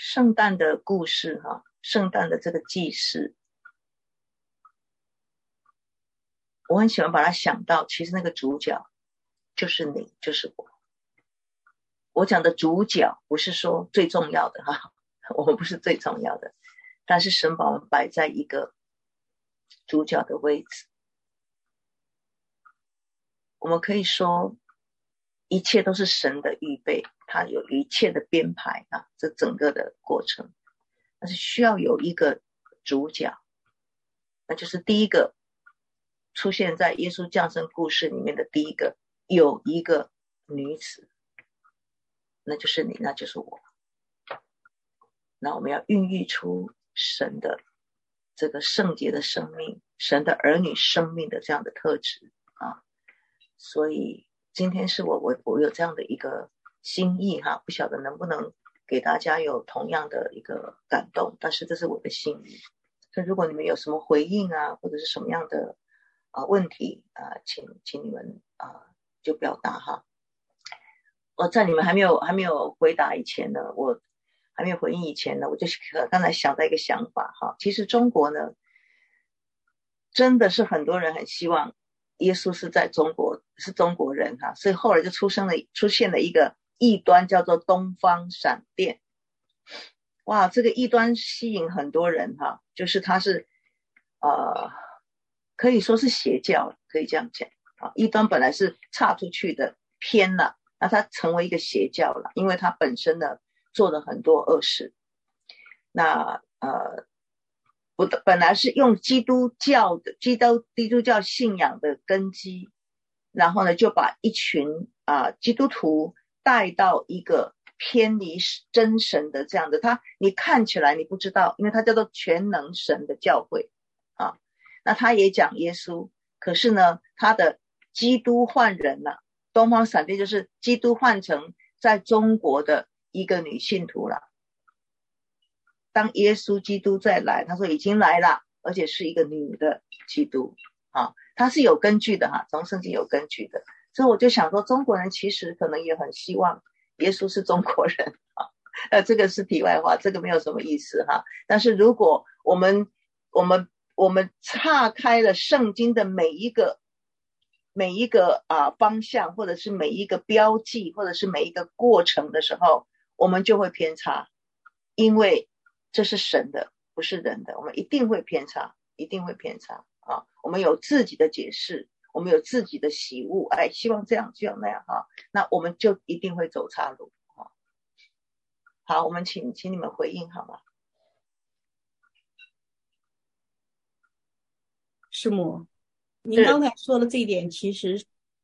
圣诞的故事圣诞的这个记事，我很喜欢把它想到，其实那个主角就是你，就是我。我讲的主角不是说最重要的我们不是最重要的，但是神把我们摆在一个主角的位置。我们可以说一切都是神的预备，他有一切的编排这整个的过程，但是需要有一个主角，那就是第一个出现在耶稣降生故事里面的第一个，有一个女子，那就是你，那就是我。那我们要孕育出神的这个圣洁的生命，神的儿女生命的这样的特质所以今天是我有这样的一个心意不晓得能不能给大家有同样的一个感动，但是这是我的心意。所以如果你们有什么回应或者是什么样的问题请你们就表达我在你们还没有回答以前呢，我还没有回应以前呢，我就刚才想到一个想法其实中国呢，真的是很多人很希望耶稣是在中国，是中国人所以后来就出现了一个异端，叫做东方闪电。哇，这个异端吸引很多人就是它是可以说是邪教，可以这样讲异端本来是岔出去的，偏了，那它成为一个邪教了，因为它本身呢做了很多恶事。那本来是用基督教信仰的根基，然后呢就把一群基督徒带到一个偏离真神的这样的，你看起来你不知道，因为它叫做全能神的教会那他也讲耶稣，可是呢他的基督换人了，东方闪电就是基督换成在中国的一个女信徒了。当耶稣基督再来，他说已经来了，而且是一个女的基督他是有根据的从圣经有根据的。所以我就想说，中国人其实可能也很希望耶稣是中国人这个是题外话，这个没有什么意思但是如果我们岔开了圣经的每一个方向，或者是每一个标记，或者是每一个过程的时候，我们就会偏差，因为这是神的，不是人的，我们一定会偏差，一定会偏差我们有自己的解释，我们有自己的喜恶，希望这样希望那样那我们就一定会走岔路好，我们请你们回应好吗？ 师母，您刚才说的这一点其实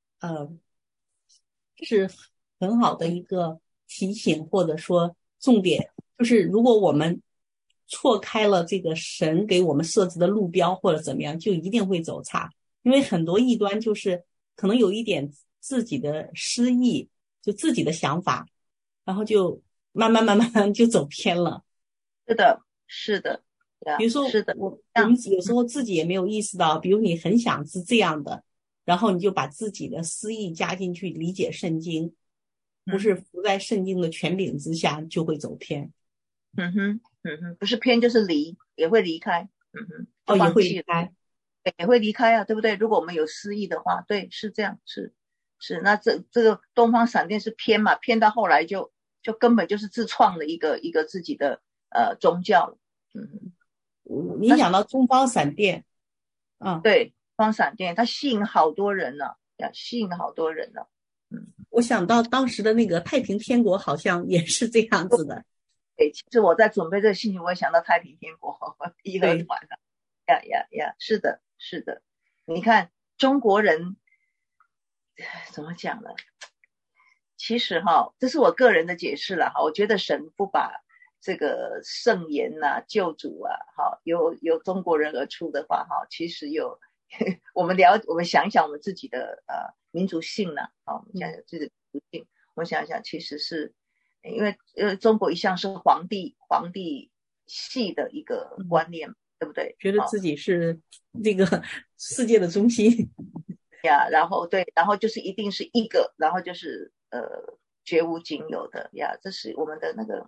是很好的一个提醒，或者说重点，就是如果我们错开了这个神给我们设置的路标或者怎么样，就一定会走岔。因为很多异端就是可能有一点自己的失意，就自己的想法，然后就慢慢就走偏了。 是的比如说我们有时候自己也没有意识到，比如你很想是这样的，然后你就把自己的私意加进去理解圣经，不是服在圣经的权柄之下，就会走偏。 不是偏就是离，也会离开也会离开， 也会离开对不对？如果我们有私意的话，对，是这样，是那这个东方闪电是偏嘛，偏到后来就根本就是自创的一个自己的宗教了。 你想到东方闪电对，东方闪电它吸引好多人了，吸引好多人了。 我想到当时的那个太平天国好像也是这样子的。 对，其实我在准备这个信息，我也想到太平天国义和团是的，是的。你看中国人怎么讲呢？其实这是我个人的解释了我觉得神不把这个圣言救主由中国人而出的话其实有我们想一想我们自己的民族性我们想想自己的民族性，我们想一想其实是因为中国一向是皇帝系的一个观念对不对？ 觉得自己是这个世界的中心然后就是一定是一个，然后就是绝无仅有的这是我们的那个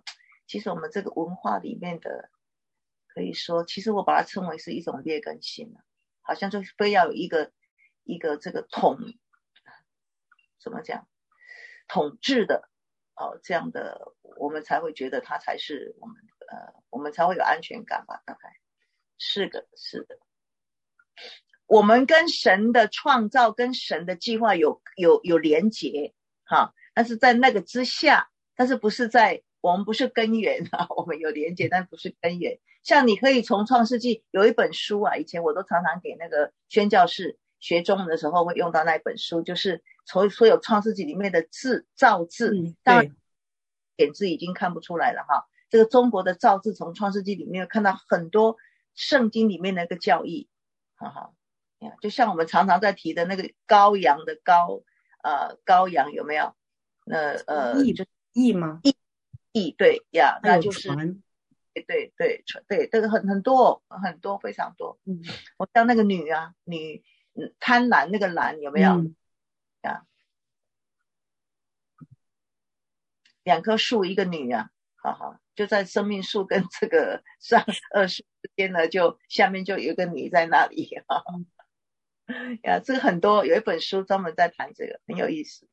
其实我们这个文化里面的，可以说，其实我把它称为是一种劣根性了，好像就非要有一个这个怎么讲统治的这样的，我们才会觉得它才是我们才会有安全感吧？大概是的。我们跟神的创造跟神的计划有连结哈，但是在那个之下，但是不是我们不是根源啊，我们有连结，但不是根源。像你可以从创世纪有一本书啊，以前我都常常给那个宣教士学中文的时候会用到那本书，就是所有创世纪里面的造字，当然点字已经看不出来了哈。这个中国的造字从创世纪里面看到很多圣经里面的一个教义，哈哈。就像我们常常在提的那个羔羊的羔羊有没有？ 义吗？ 义对呀，那就是对，这个很多非常多。我像那个女贪婪那个婪有没有？两棵树一个女啊，好，就在生命树跟这个上2树之间呢，就下面就有一个女在那里哈。呀，这个很多，有一本书专门在谈这个，很有意思。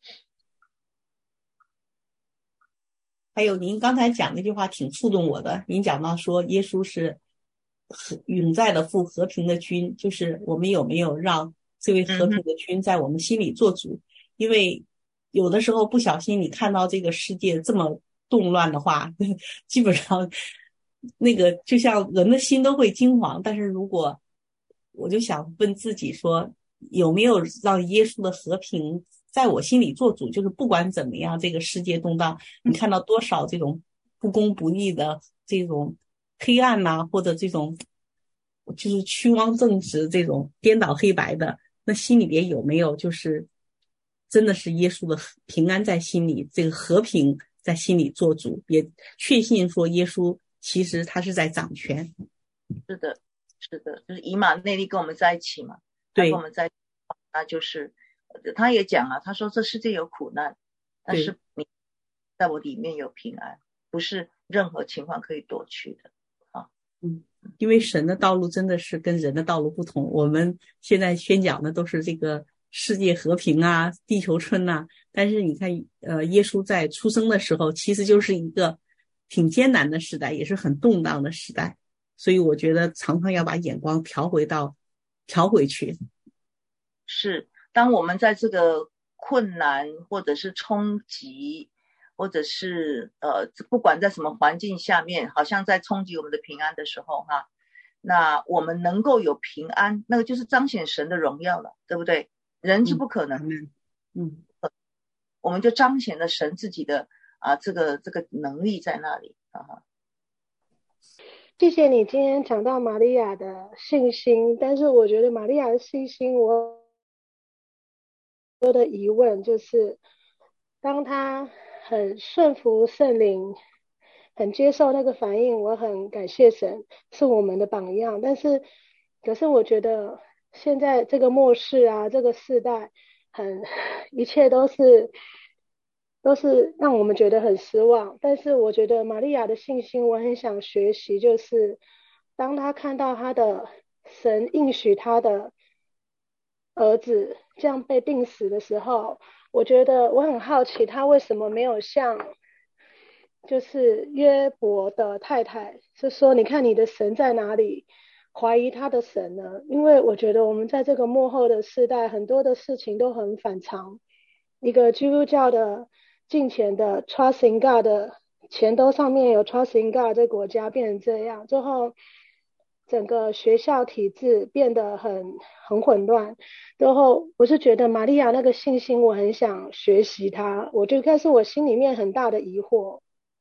还有您刚才讲那句话挺触动我的，您讲到说耶稣是永在的父，和平的君，就是我们有没有让这位和平的君在我们心里做主？因为有的时候不小心你看到这个世界这么动乱的话，基本上那个就像人的心都会惊惶。但是如果我就想问自己说，有没有让耶稣的和平在我心里做主？就是不管怎么样，这个世界动荡，你看到多少这种不公不义的这种黑暗呐，或者这种就是曲枉正直，这种颠倒黑白的，那心里边有没有就是真的是耶稣的平安在心里，这个和平在心里做主，也确信说耶稣其实他是在掌权。 是的，就是以马内利跟我们在一起嘛， 对， 跟我们在一起，那就是他也讲了，他说这世界有苦难，但是你在我里面有平安，不是任何情况可以夺去的啊。 因为神的道路真的是跟人的道路不同，我们现在宣讲的都是这个世界和平啊，地球村呐，但是你看耶稣在出生的时候其实就是一个挺艰难的时代，也是很动荡的时代，所以我觉得常常要把眼光调回去。 是，当我们在这个困难或者是冲击，或者是不管在什么环境下面，好像在冲击我们的平安的时候哈，那我们能够有平安，那个就是彰显神的荣耀了，对不对？人是不可能，我们就彰显了神自己的这个能力在那里啊。 谢谢你今天讲到玛利亚的信心，但是我觉得玛利亚的信心，我有的疑问就是，当她很顺服圣灵，很接受那个反应，我很感谢神是我们的榜样。但是，可是我觉得现在这个末世啊，这个世代，一切都是让我们觉得很失望。但是我觉得玛利亚的信心，我很想学习，就是当她看到她的神应许她的儿子这样被钉死的时候，我觉得我很好奇，她为什么没有像就是约伯的太太是说，你看你的神在哪里？怀疑他的神呢？因为我觉得我们在这个末后的世代，很多的事情都很反常。一个基督教的敬虔的 trust in God 的钱兜上面有 trust in God 这国家变成这样，最后整个学校体制变得很混乱。然后我是觉得玛利亚那个信心，我很想学习她，我觉得这是我心里面很大的疑惑。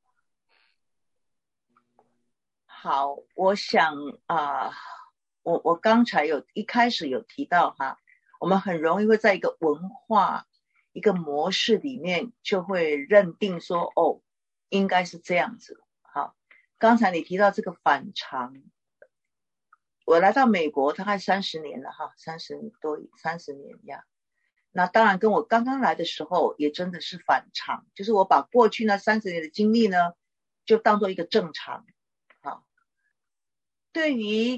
好，我想我刚才一开始有提到哈，我们很容易会在一个文化一个模式里面就会认定说应该是这样子。好，刚才你提到这个反常，我来到美国大概30年了哈，30年呀。那当然跟我刚刚来的时候也真的是反常，就是我把过去那30年的经历呢就当做一个正常。好，对于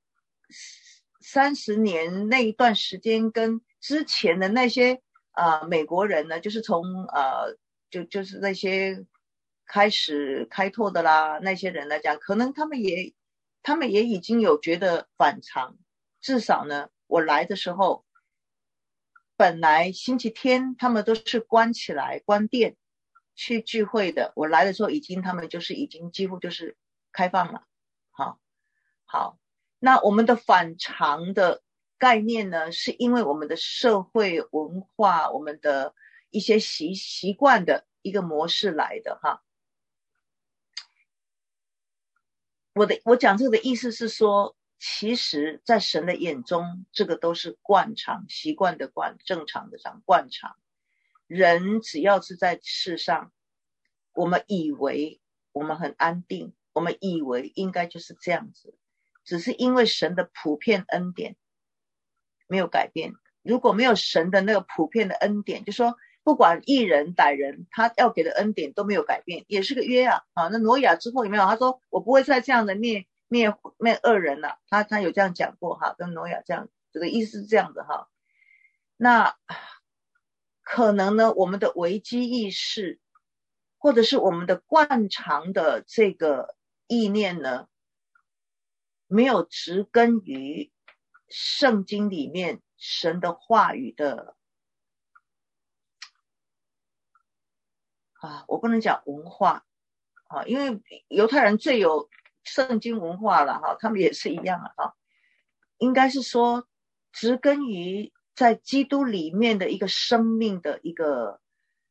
30年那一段时间跟之前的那些美国人呢，就是从就是那些开始开拓的啦，那些人来讲，可能他们也已经有觉得反常。至少呢，我来的时候，本来星期天他们都是关起来关店去聚会的，我来的时候他们就是已经几乎就是开放了。好，那我们的反常的概念呢，是因为我们的社会文化，我们的一些习惯的一个模式来的哈。我讲这个的意思是说，其实在神的眼中，这个都是惯常，习惯的惯，正常的惯常。人只要是在世上，我们以为我们很安定，我们以为应该就是这样子，只是因为神的普遍恩典没有改变。如果没有神的那个普遍的恩典，就说不管义人歹人，他要给的恩典都没有改变，也是个约啊。那挪亚之后有没有？他说我不会再这样的灭恶人了，他有这样讲过哈，跟挪亚这样，这个意思是这样的哈。那可能呢，我们的危机意识，或者是我们的惯常的这个意念呢，没有植根于圣经里面神的话语的我不能讲文化因为犹太人最有圣经文化了他们也是一样应该是说植根于在基督里面的一个生命的一个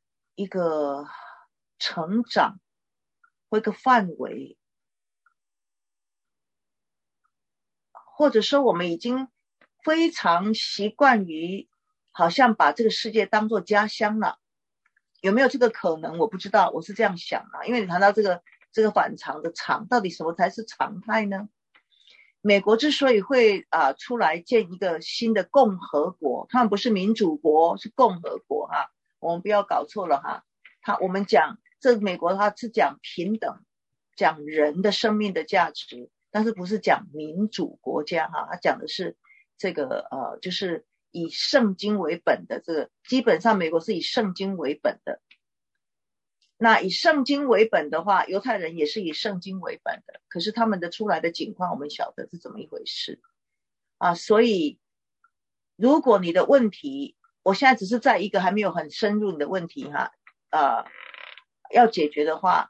成长或一个范围，或者说我们已经非常习惯于好像把这个世界当作家乡了。有没有这个可能？我不知道，我是这样想因为你谈到这个反常的常，到底什么才是常态呢？美国之所以会出来建一个新的共和国，他们不是民主国，是共和国我们不要搞错了我们讲这美国它是讲平等，讲人的生命的价值，但是不是讲民主国家它讲的是这个就是以圣经为本的，这个基本上美国是以圣经为本的。那以圣经为本的话，犹太人也是以圣经为本的，可是他们的出来的情况我们晓得是怎么一回事所以如果你的问题，我现在只是在一个还没有很深入你的问题要解决的话，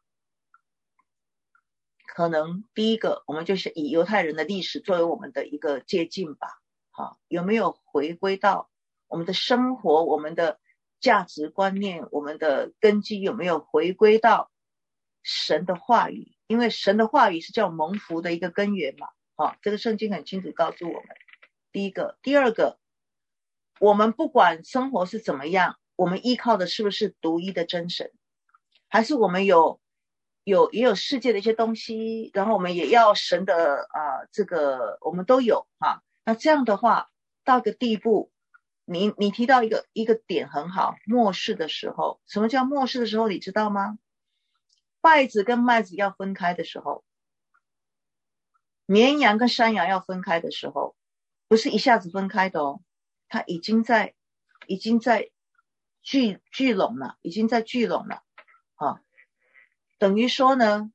可能第一个我们就是以犹太人的历史作为我们的一个借鉴吧有没有回归到我们的生活，我们的价值观念，我们的根基有没有回归到神的话语？因为神的话语是叫蒙福的一个根源嘛这个圣经很清楚告诉我们。第一个。第二个，我们不管生活是怎么样，我们依靠的是不是独一的真神，还是我们也有世界的一些东西，然后我们也要神的这个我们都有那这样的话到个地步，你提到一个点很好，末世的时候。什么叫末世的时候你知道吗？稗子跟麦子要分开的时候，绵羊跟山羊要分开的时候，不是一下子分开的它已经在聚拢了，已经在聚拢了等于说呢，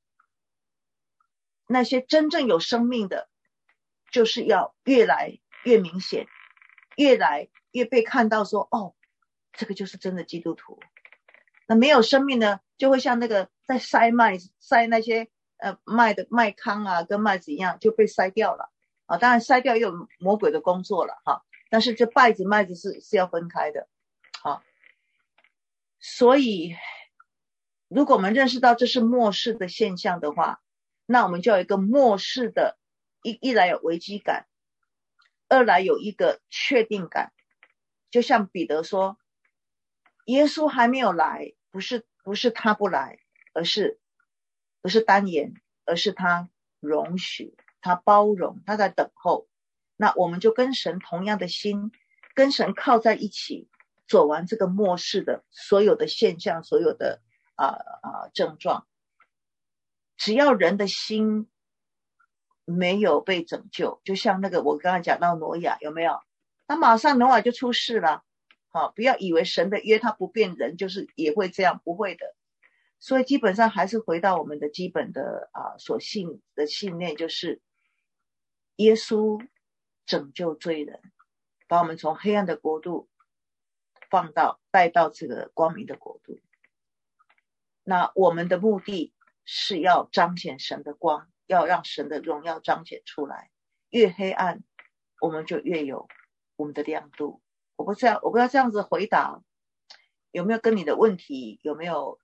那些真正有生命的就是要越来越明显，越来越被看到说这个就是真的基督徒。那没有生命呢，就会像那个在筛那些麦糠跟麦子一样就被筛掉了当然筛掉也有魔鬼的工作了但是这稗子麦子是要分开的所以如果我们认识到这是末世的现象的话，那我们就有一个末世的一来有危机感，二来有一个确定感。就像彼得说，耶稣还没有来，不是他不来，不是单言，而是他容许，他包容，他在等候。那我们就跟神同样的心，跟神靠在一起，走完这个末世的所有的现象，所有的症状。 只要人的心没有被拯救，就像那个我刚刚讲到挪亚，有没有？他马上挪亚就出事了。好，不要以为神的约他不变，人就是也会这样，不会的。所以基本上还是回到我们的基本的所信的信念，就是耶稣拯救罪人，把我们从黑暗的国度带到这个光明的国度。那我们的目的是要彰显神的光，要让神的荣耀彰显出来。越黑暗，我们就越有我们的亮度。我不知道这样子回答有没有跟你的问题有没有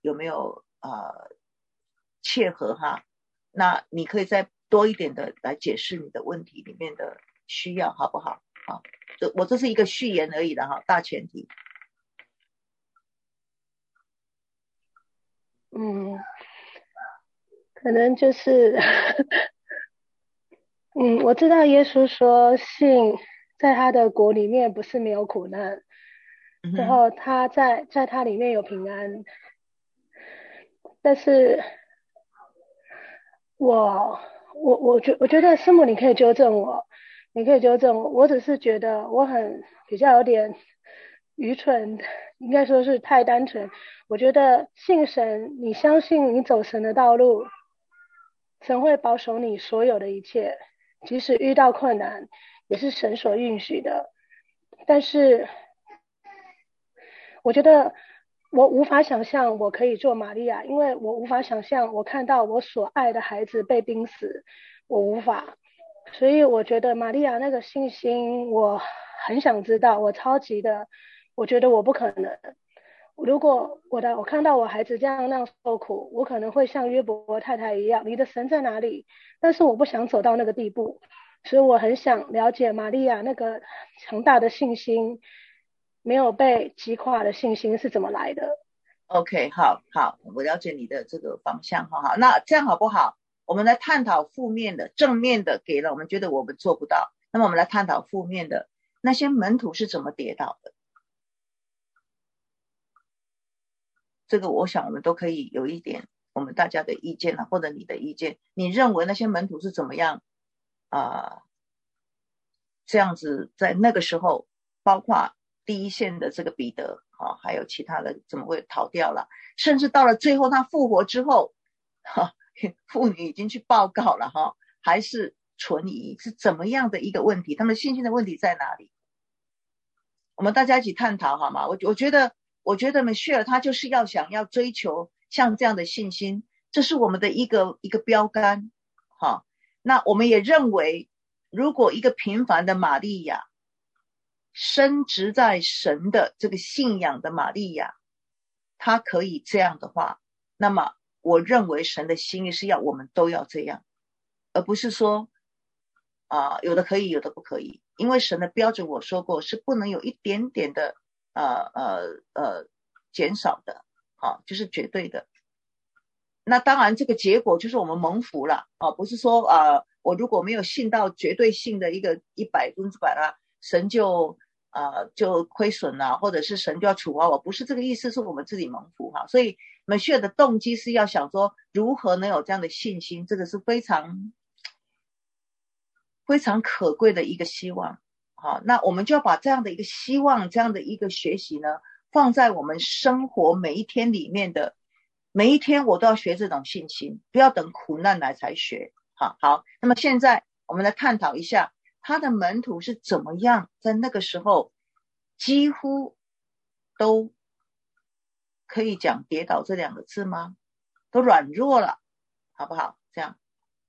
切合哈？那你可以再多一点的来解释你的问题里面的需要，好不好？好，我这是一个序言而已的哈，大前提。 可能就是我知道耶稣说信在他的国里面不是没有苦难，然后他在他里面有平安。但是我觉得师母你可以纠正我，我只是觉得我比较有点愚蠢，应该说是太单纯。我觉得信神，你相信你走神的道路，神会保守你所有的一切，即使遇到困难也是神所允许的。但是我觉得我无法想象我可以做玛利亚，因为我无法想象我看到我所爱的孩子被钉死，我无法。所以我觉得玛利亚那个信心我很想知道，我超级的，我觉得我不可能。如果我看到我孩子这样那样受苦，我可能会像约伯太太一样，你的神在哪里？但是我不想走到那个地步，所以我很想了解玛利亚那个强大的信心，没有被击垮的信心是怎么来的。 OK， 好，我了解你的这个方向。好，那这样好不好？我们来探讨负面的，正面的给了我们觉得我们做不到，那么我们来探讨负面的，那些门徒是怎么跌倒的。这个我想我们都可以有一点我们大家的意见或者你的意见，你认为那些门徒是怎么样这样子在那个时候，包括第一线的这个彼得还有其他的怎么会逃掉了，甚至到了最后他复活之后妇女已经去报告了还是存疑，是怎么样的一个问题，他们信心的问题在哪里？我们大家一起探讨好吗？我觉得Michelle 他就是想要追求像这样的信心，这是我们的一个标杆。那我们也认为，如果一个平凡的玛利亚，深植在神的这个信仰的玛利亚，她可以这样的话，那么我认为神的心意是要我们都要这样，而不是说有的可以有的不可以，因为神的标准我说过是不能有一点点的减少的，就是绝对的。那当然这个结果就是我们蒙福了，不是说我如果没有信到绝对性的一个100%神就亏损了，或者是神就要处罚我，不是这个意思，是我们自己蒙福所以Michelle的动机是要想说如何能有这样的信心，这个是非常非常可贵的一个希望。那我们就要把这样的一个希望，这样的一个学习呢，放在我们生活每一天里面的每一天，我都要学这种信心，不要等苦难来才学。好，那么现在我们来探讨一下他的门徒是怎么样在那个时候几乎都可以讲跌倒这2个字吗？都软弱了，好不好？这样。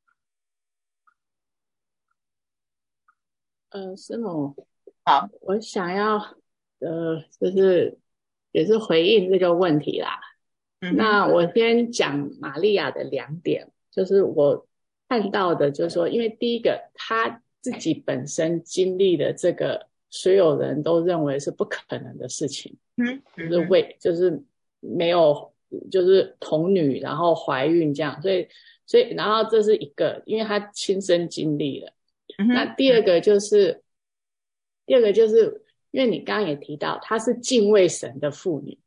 师母， 好， 我想要就是也是回应这个问题啦。那我先讲玛利亚的2点，就是我看到的，就是说，因为第一个，她自己本身经历的这个，所有人都认为是不可能的事情，就是没有，就是童女然后怀孕这样，所以然后这是一个，因为她亲身经历了。那第二个就是因为你刚刚也提到，她是敬畏神的妇女，她是敬畏耶和华的，所以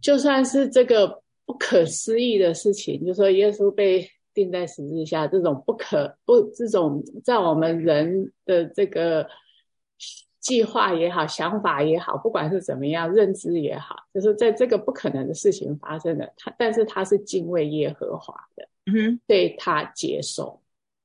就算是这个不可思议的事情，就是说耶稣被钉在十字架，这种这种在我们人的这个计划也好，想法也好，不管是怎么样，认知也好，就是在这个不可能的事情发生的，但是他是敬畏耶和华的，对他接受，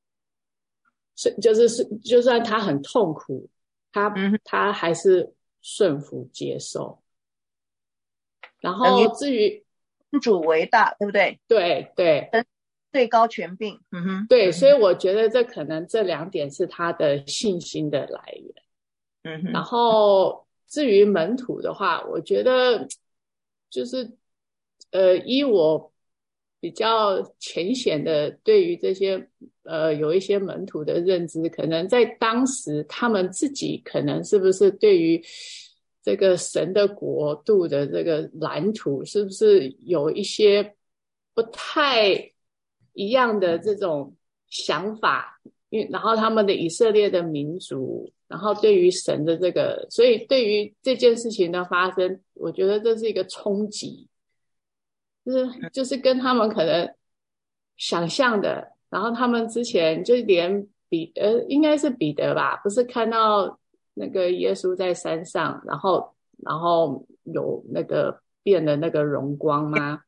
就算他很痛苦，他还是顺服接受。然后至于天主为大，对不对？ 对对， 最高权柄。 对，所以我觉得这可能这2点是他的信心的来源。然后至于门徒的话，我觉得就是依我比较浅显的对于这些有一些门徒的认知，可能在当时他们自己可能是不是对于这个神的国度的这个蓝图是不是有一些不太一样的这种想法，然后他们的以色列的民族，然后对于神的这个，所以对于这件事情的发生，我觉得这是一个冲击，就是跟他们可能想象的，然后他们之前就连应该是彼得吧，不是看到那个耶稣在山上，然后有那个变的那个荣光吗？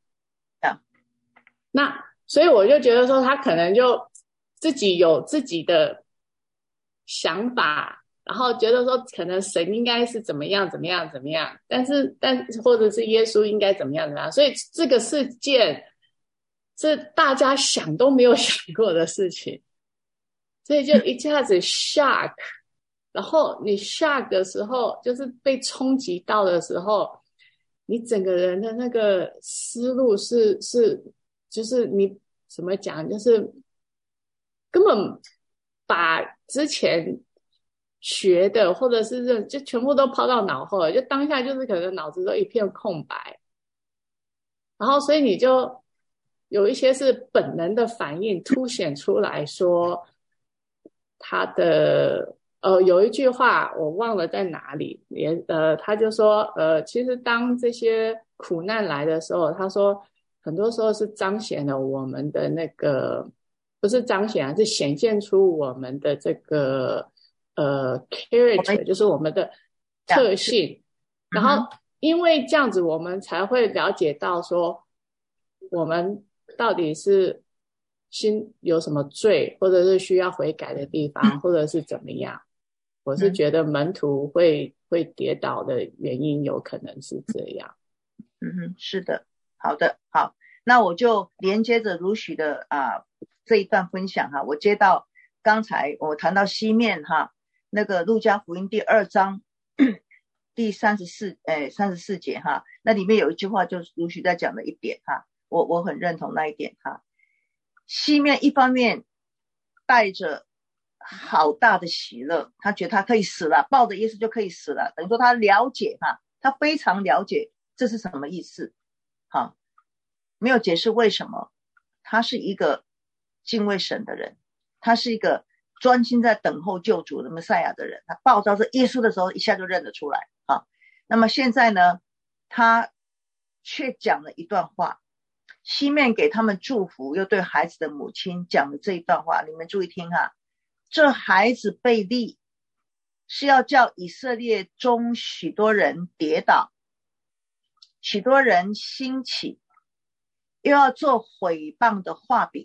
那所以我就觉得说他可能就自己有自己的想法，然后觉得说可能神应该是怎么样，但或者是耶稣应该怎么样，所以这个事件是大家想都没有想过的事情，所以就一下子 shock， 然后你 shock 的时候，就是被冲击到的时候，你整个人的那个思路是就是你怎么讲，就是根本把之前学的或者是就全部都抛到脑后了，就当下就是可能脑子都一片空白，然后所以你就有一些是本能的反应凸显出来说他的有一句话我忘了在哪里，他就说其实当这些苦难来的时候，他说很多时候是彰显了我们的那个，不是彰显是显现出我们的这个character， 就是我们的特性，然后因为这样子我们才会了解到说我们到底是心有什么罪，或者是需要悔改的地方，或者是怎么样。我是觉得门徒会跌倒的原因有可能是这样。 是的，好的，好，那我就连接着如许的这一段分享我接到刚才我谈到西面那个路加福音第2章第34节那里面有一句话就是如许在讲的一点我很认同那一点西面一方面带着好大的喜乐，他觉得他可以死了，抱着耶稣就可以死了，等于说他了解他非常了解这是什么意思没有解释为什么。他是一个敬畏神的人，他是一个专心在等候救主的弥赛亚的人，他抱着耶稣的时候一下就认得出来那么现在呢，他却讲了一段话，西面给他们祝福，又对孩子的母亲讲了这一段话，你们注意听这孩子被立是要叫以色列中许多人跌倒，许多人兴起，又要做毁谤的话柄，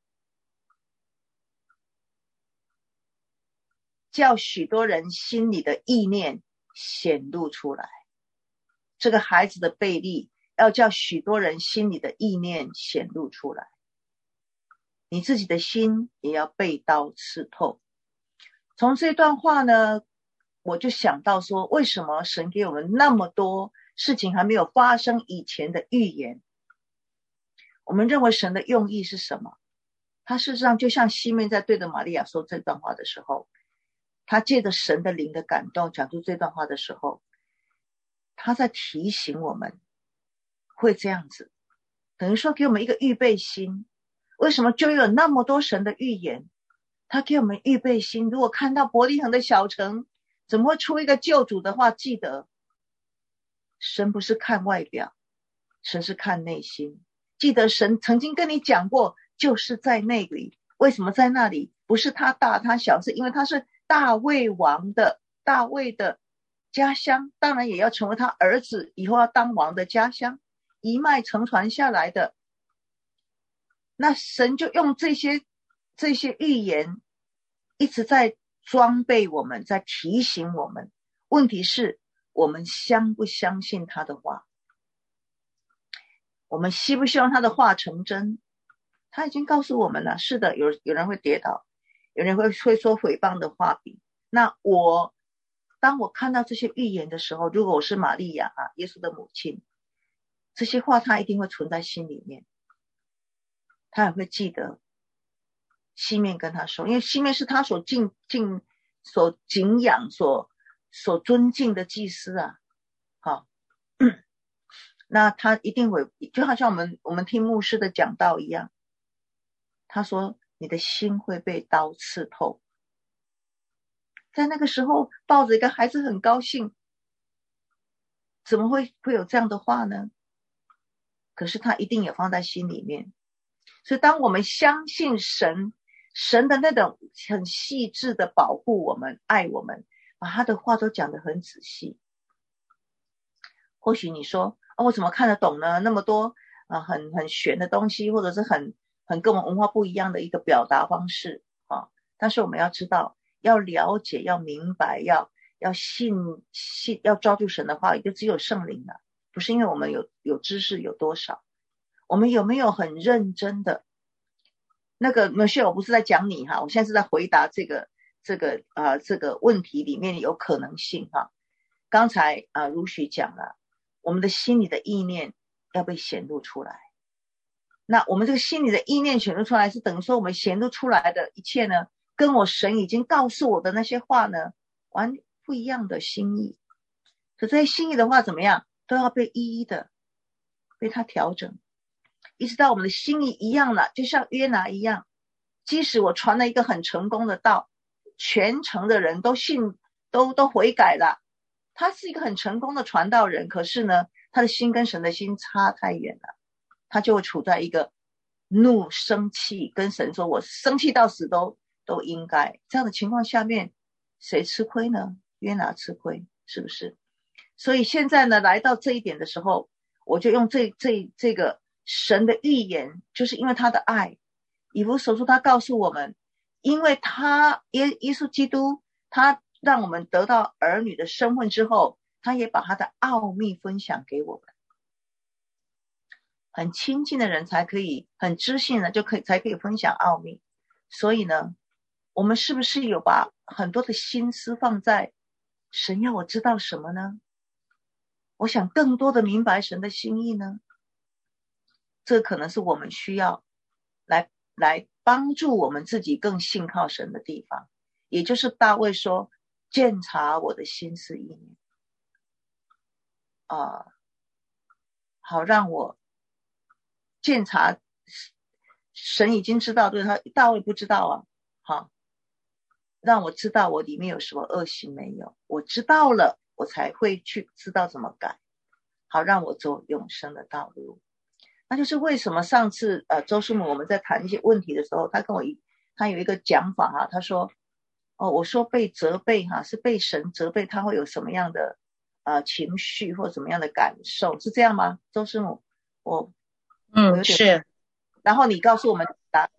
叫许多人心里的意念显露出来。这个孩子的被立要叫许多人心里的意念显露出来，你自己的心也要被刀刺透。从这段话呢，我就想到说，为什么神给我们那么多事情还没有发生以前的预言？我们认为神的用意是什么？他事实上就像西面在对着玛利亚说这段话的时候，他借着神的灵的感动讲出这段话的时候，他在提醒我们会这样子，等于说给我们一个预备心。为什么就有那么多神的预言？他给我们预备心。如果看到伯利恒的小城怎么会出一个救主的话，记得神不是看外表， 神是看内心。记得神曾经跟你讲过，就是在那里。为什么在那里？不是他大他小，是因为他是大卫王的，大卫的家乡，当然也要成为他儿子以后要当王的家乡，一脉承传下来的。那神就用这些预言一直在装备我们，在提醒我们。问题是我们相不相信他的话，我们希不希望他的话成真。他已经告诉我们了，是的，有人会跌倒，有人会说诽谤的话语。那当我看到这些预言的时候，如果我是玛利亚耶稣的母亲，这些话他一定会存在心里面，他也会记得西面跟他说，因为西面是他所敬仰所尊敬的祭司啊。好，那他一定会，就好像我们听牧师的讲道一样，他说你的心会被刀刺透。在那个时候抱着一个孩子很高兴，怎么会有这样的话呢？可是他一定也放在心里面。所以当我们相信神的那种很细致的保护我们，爱我们，把他的话都讲得很仔细。或许你说我怎么看得懂呢？那么多很玄的东西，或者是很跟我们文化不一样的一个表达方式但是我们要知道，要了解，要明白，要信，要抓住神的话，也就只有圣灵了。不是因为我们有知识有多少，我们有没有很认真的那个Michelle，我不是在讲你我现在是在回答这个问题里面有可能性刚才如许讲了，我们的心里的意念要被显露出来。那我们这个心里的意念显露出来，是等于说我们显露出来的一切呢，跟我神已经告诉我的那些话呢，完不一样的心意。所以这些心意的话怎么样，都要被一一的被他调整，一直到我们的心意一样了。就像约拿一样，即使我传了一个很成功的道，全城的人都信，都悔改了，他是一个很成功的传道人，可是呢，他的心跟神的心差太远了，他就会处在一个生气，跟神说我生气到死都应该。这样的情况下面，谁吃亏呢？约拿吃亏，是不是？所以现在呢，来到这一点的时候，我就用这个神的预言，就是因为他的爱。以弗所书他告诉我们，因为他耶稣基督他让我们得到儿女的身份之后，他也把他的奥秘分享给我们。很亲近的人才可以，很知性的才可以分享奥秘。所以呢，我们是不是有把很多的心思放在神要我知道什么呢？我想更多的明白神的心意呢？这可能是我们需要来帮助我们自己更信靠神的地方。也就是大卫说，鉴察我的心思意念好让我鉴察。神已经知道，对，大卫不知道好，让我知道我里面有什么恶行没有，我知道了，我才会去知道怎么改，好让我走永生的道路。那就是为什么上次周师母我们在谈一些问题的时候，他有一个讲法他说我说被责备是被神责备，他会有什么样的情绪或什么样的感受，是这样吗？周师母， 是。 然后你告诉我们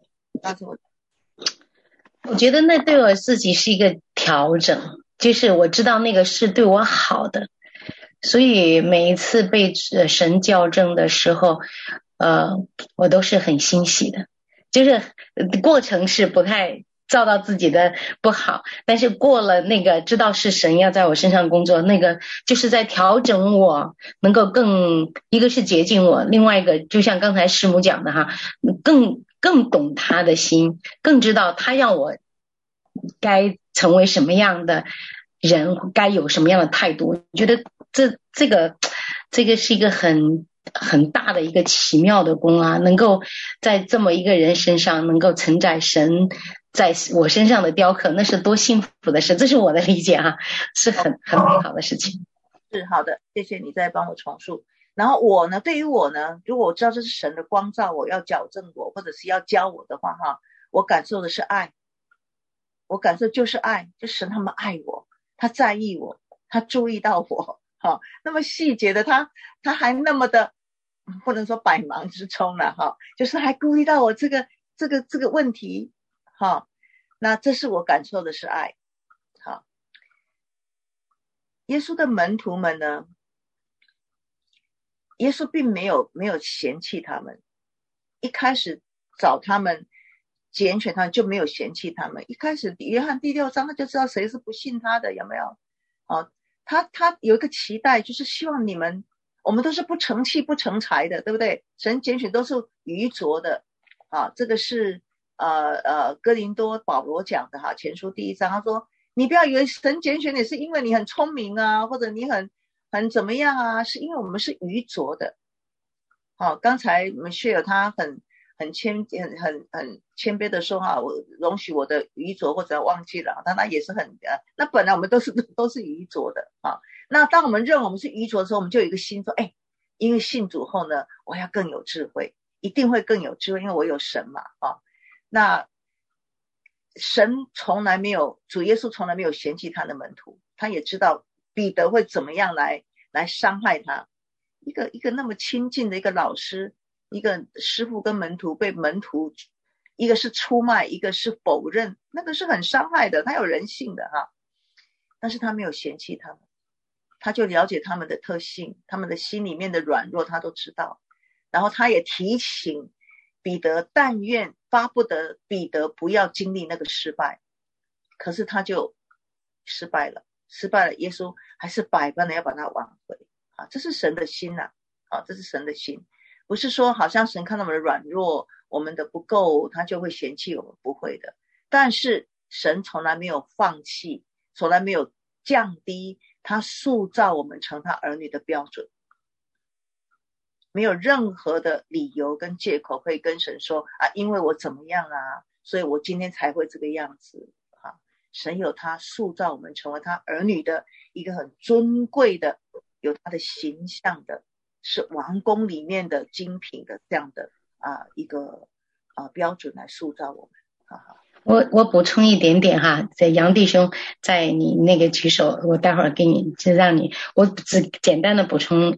我觉得那对我自己是一个调整，就是我知道那个是对我好的，所以每一次被神校正的时候我都是很欣喜的。就是过程是不太遭到自己的不好，但是过了那个知道是神要在我身上工作，那个就是在调整我，能够一个是洁净我，另外一个就像刚才师母讲的更懂他的心，更知道他要我该成为什么样的人，该有什么样的态度。我觉得这个是一个很大的一个奇妙的功能够在这么一个人身上能够承载神在我身上的雕刻，那是多幸福的事。这是我的理解是很美好的事情。 是好的，谢谢你再帮我重述。 然后我呢，对于我呢，如果我知道这是神的光照我，要矫正我，或者是要教我的话哈，我感受的是爱，我感受就是爱，就神他们爱我，他在意我，他注意到我，哈，那么细节的他还那么的，不能说百忙之中了哈，就是还顾虑到我这个问题，哈，那这是我感受的是爱，好，耶稣的门徒们呢？耶稣并没有嫌弃他们，一开始找他们拣选他们就没有嫌弃他们。一开始约翰第6章他就知道谁是不信他的，有没有？他有一个期待，就是希望你们，我们都是不成器不成材的，对不对？神拣选都是愚拙的啊，这个是哥林多保罗讲的哈，前书第1章，他说你不要以为神拣选你是因为你很聪明啊，或者你很怎么样啊，是因为我们是愚拙的。好，刚才我们Michelle他很谦卑的说哈，我容许我的愚拙或者忘记了，但他也是那本来我们都是愚拙的啊。那当我们认为我们是愚拙的时候，我们就有一个心说，因为信主后呢，我要更有智慧，一定会更有智慧，因为我有神嘛啊。那神主耶稣从来没有嫌弃他的门徒，他也知道彼得会怎么样来伤害他，一个那么亲近的一个老师，一个师傅跟门徒被门徒一个是出卖，一个是否认，那个是很伤害的，他有人性的哈，但是他没有嫌弃他们，他就了解他们的特性，他们的心里面的软弱他都知道，然后他也提醒彼得，但愿巴不得彼得不要经历那个失败，可是他就失败了，耶稣还是百般的要把他挽回啊，这是神的心啊，这是神的心，不是说好像神看到我们的软弱，我们的不够，他就会嫌弃我们，不会的。但是神从来没有放弃，从来没有降低他塑造我们成他儿女的标准，没有任何的理由跟借口可以跟神说因为我怎么样啊，所以我今天才会这个样子啊。神有他塑造我们成为他儿女的一个很尊贵的，有他的形象的，是王宫里面的精品的这样的一个标准来塑造我们。 我补充一点点哈，在杨弟兄在你那个举手，我待会儿给你就让你，我只简单的补充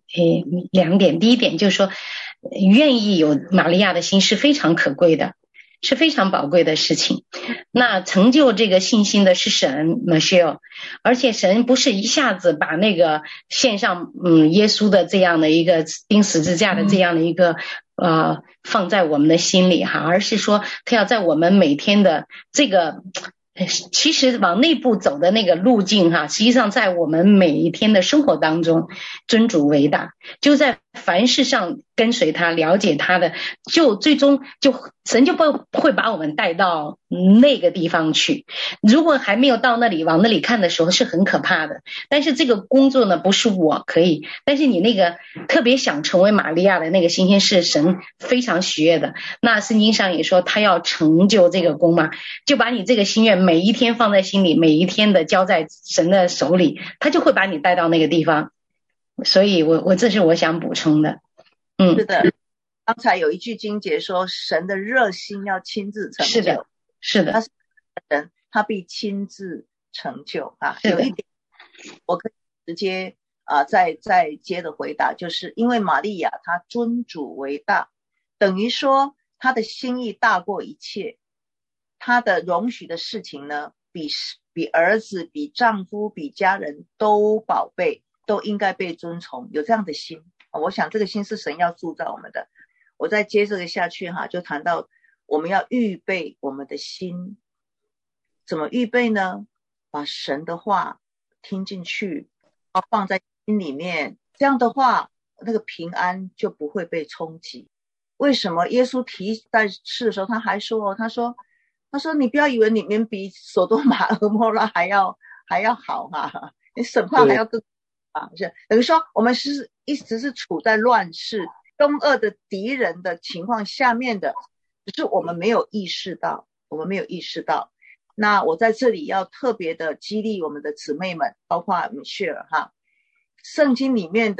2点。第一点就是说，愿意有玛利亚的心是非常可贵的，是非常宝贵的事情。那成就这个信心的是神 Michelle， 而且神不是一下子把那个献上耶稣的这样的一个钉十字架的这样的一个放在我们的心里哈，而是说他要在我们每天的这个其实往内部走的那个路径哈，实际上在我们每一天的生活当中尊主为大，就在凡事上跟随他，了解他的，就最终就神就不会把我们带到那个地方去。如果还没有到那里，往那里看的时候是很可怕的。但是这个工作呢，不是我可以，但是你那个特别想成为玛利亚的那个心是神非常喜悦的。那圣经上也说他要成就这个功嘛，就把你这个心愿每一天放在心里，每一天的交在神的手里，他就会把你带到那个地方。所以我这是我想补充的。 是的，刚才有一句经节说神的热心要亲自成就， 是的， 他是人，他必亲自成就有一点我可以直接再接着回答，就是因为玛利亚她尊主为大，等于说她的心意大过一切，她的容许的事情呢比儿子比丈夫比家人都宝贝，都应该被尊崇，有这样的心，我想这个心是神要塑造我们的。我再接这个下去就谈到我们要预备我们的心，怎么预备呢？把神的话听进去，放在心里面，这样的话那个平安就不会被冲击。为什么耶稣提在世的时候他还说他说你不要以为你们比所多玛和摩拉还要好你审判还要更等于说我们一直是处在乱世东恶的敌人的情况下面的，只是我们没有意识到。那我在这里要特别的激励我们的姊妹们，包括Michelle圣经里面的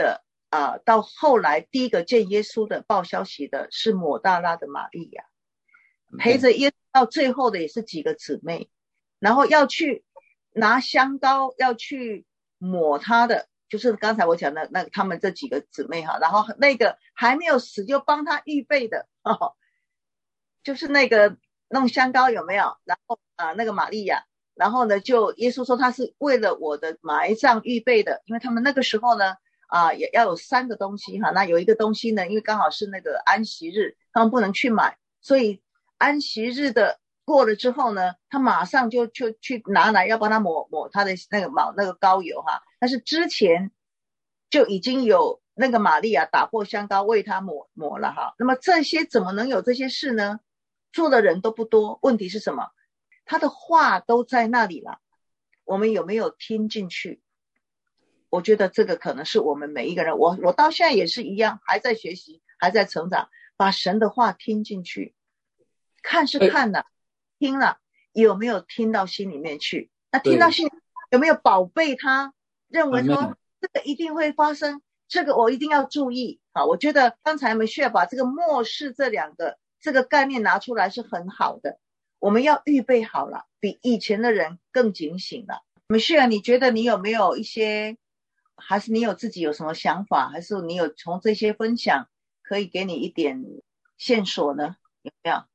到后来第一个见耶稣的报消息的是抹大拉的玛利亚，陪着耶稣到最后的也是几个姊妹，然后要去拿香膏要去抹他的，就是刚才我讲的那他们这几个姊妹哈，然后那个还没有死就帮他预备的，就是那个弄香膏有没有？然后那个玛利亚，然后呢就耶稣说他是为了我的埋葬预备的，因为他们那个时候呢也要有3个东西哈，那有一个东西呢，因为刚好是那个安息日，他们不能去买，所以安息日的过了之后呢，他马上就去拿来要帮他抹他的那个膏油哈，但是之前就已经有那个玛利亚打破香膏为他抹了哈。那么这些怎么能有这些事呢？做的人都不多，问题是什么？他的话都在那里了，我们有没有听进去？我觉得这个可能是我们每一个人，我到现在也是一样，还在学习，还在成长，把神的话听进去。看是看了，听了有没有听到心里面去？那听到心里有没有宝贝他，认为说这个一定会发生，这个我一定要注意。我觉得刚才我们需要把这个末世这2个这个概念拿出来是很好的，我们要预备好了，比以前的人更警醒了。Michelle， 你觉得你有没有一些，还是你有自己有什么想法，还是你有从这些分享可以给你一点线索呢？有没有？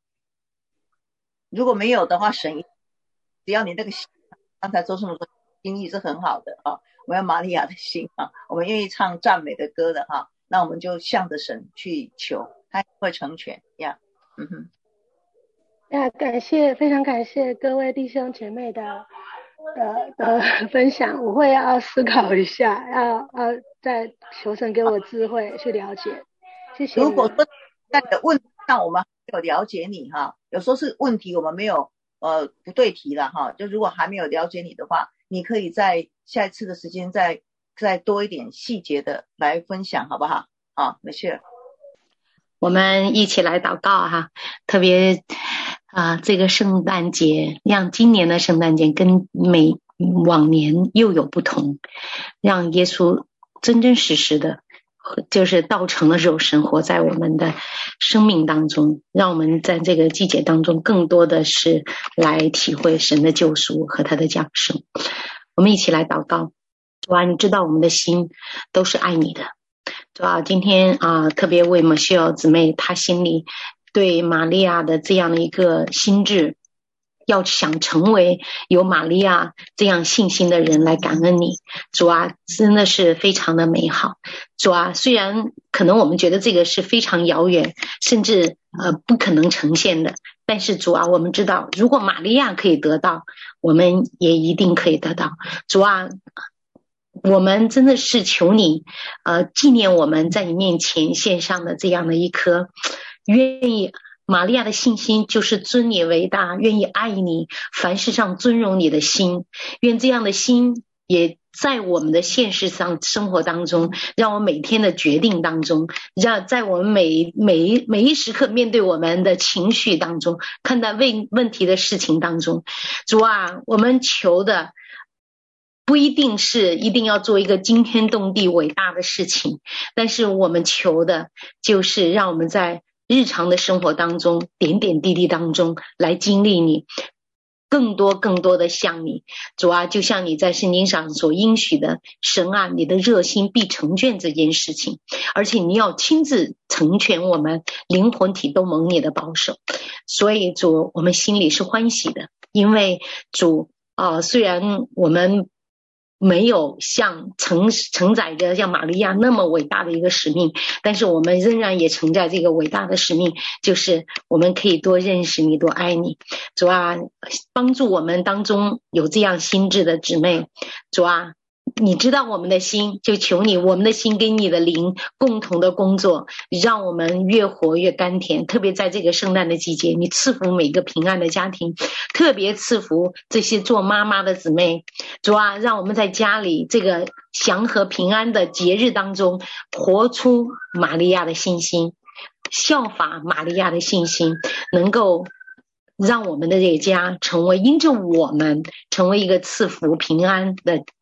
如果没有的话，神只要你那个心，刚才周师母说心意是很好的我们要玛利亚的心我们愿意唱赞美的歌的那我们就向着神去求，他会成全呀。 非常感谢各位弟兄姐妹的分享，我会要思考一下，要再求神给我智慧去了解。谢谢。 如果说那个问题上我们没有了解你有时候是问题我们没有不对题了就如果还没有了解你的话，你可以在下一次的时间再多一点细节的来分享，好不好？没事。 我们一起来祷告特别这个圣诞节，让今年的圣诞节跟往年又有不同，让耶稣真真实实的就是道成了肉身活在我们的生命当中，让我们在这个季节当中更多的是来体会神的救赎和他的降生。我们一起来祷告。主啊，你知道我们的心都是爱你的。主啊，今天特别为Michelle姊妹她心里对玛利亚的这样的一个心智，要想成为有玛利亚这样信心的人来感恩你。主啊，真的是非常的美好。主啊，虽然可能我们觉得这个是非常遥远，甚至不可能呈现的，但是主啊，我们知道如果玛利亚可以得到，我们也一定可以得到。主啊，我们真的是求你纪念我们在你面前献上的这样的一颗愿意玛利亚的信心，就是尊你为大，愿意爱你，凡事上尊荣你的心。愿这样的心也在我们的现实上生活当中，让我每天的决定当中，让在我们每一时刻面对我们的情绪当中，看待问题的事情当中。主啊，我们求的不一定要做一个惊天动地伟大的事情，但是我们求的就是让我们在日常的生活当中点点滴滴当中来经历你，更多的像你。主啊，就像你在圣经上所应许的，神啊，你的热心必成全这件事情，而且你要亲自成全我们灵魂体都蒙你的保守。所以主，我们心里是欢喜的，因为主虽然我们没有像承载着像玛利亚那么伟大的一个使命，但是我们仍然也承载这个伟大的使命，就是我们可以多认识你，多爱你。主啊，帮助我们当中有这样心智的姊妹。主啊，你知道我们的心，就求你我们的心跟你的灵共同的工作，让我们越活越甘甜。特别在这个圣诞的季节，你赐福每个平安的家庭，特别赐福这些做妈妈的姊妹。主啊，让我们在家里这个祥和平安的节日当中，活出玛利亚的信心，效法玛利亚的信心，能够让我们的这个家成为因着我们成为一个赐福平安的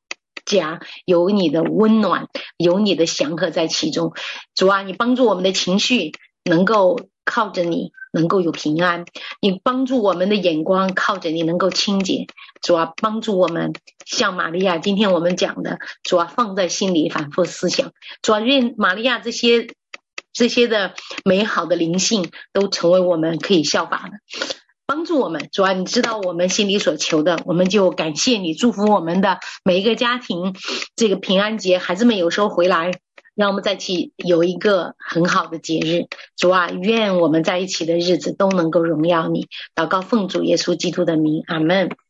家有你的温暖，有你的祥和在其中。主啊，你帮助我们的情绪能够靠着你能够有平安，你帮助我们的眼光靠着你能够清洁。主啊，帮助我们像玛利亚今天我们讲的，主啊，放在心里反复思想。主啊，愿玛利亚这些的美好的灵性都成为我们可以效法的，帮助我们。主啊，你知道我们心里所求的，我们就感谢你，祝福我们的每一个家庭。这个平安节孩子们有时候回来，让我们在一起有一个很好的节日。主啊，愿我们在一起的日子都能够荣耀你。祷告奉主耶稣基督的名，阿们。